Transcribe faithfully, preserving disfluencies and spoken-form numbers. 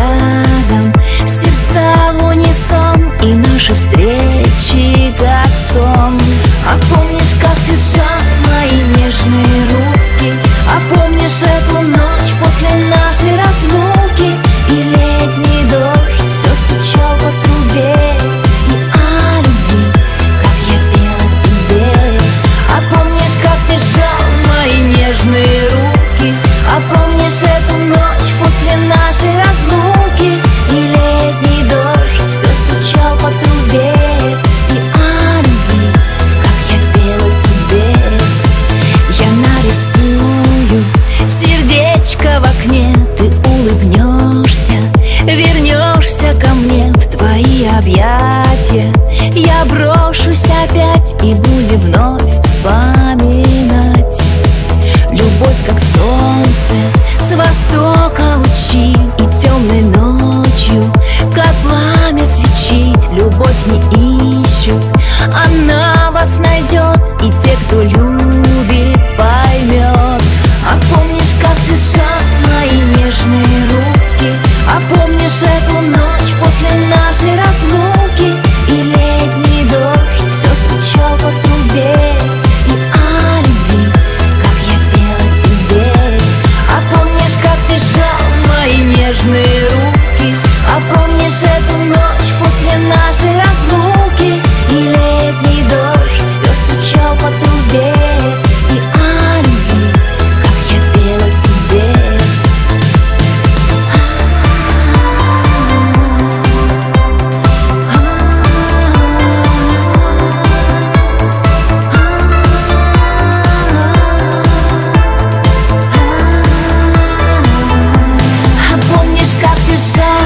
рядом, сердца в унисон, и наши встречи как сон. А помнишь, как ты сжал мои нежные руки? А помнишь эту ночь после нашей разлуки? И летний дождь все стучал по трубе, и о любви, как я пела тебе. А помнишь, как ты сжал мои нежные руки? А помнишь эту ночь после нашей разлуки? И летний дождь все стучал по трубе, и о любви, как я пела тебе. Я нарисую сердечко в окне, ты улыбнешься, вернешься ко мне в твои объятия. Я брошусь опять и будем вновь вспоминать. Любовь, как солнце, с востока лучи, и темной ночью, как пламя свечи. Любовь не ищут, она вас найдет, и те, кто любит, поймет. А помнишь, как ты сжал мои нежные руки? А помнишь эту ночь после нашей разлуки? И летний дождь все стучал по трубе, и о любви, как я пела тебе. А помнишь, как ты сжал мои нежные руки? А помнишь эту ночь после нашей разлуки? И летний дождь все стучал по трубе, и о любви, как я пела тебе. А помнишь, как ты сжал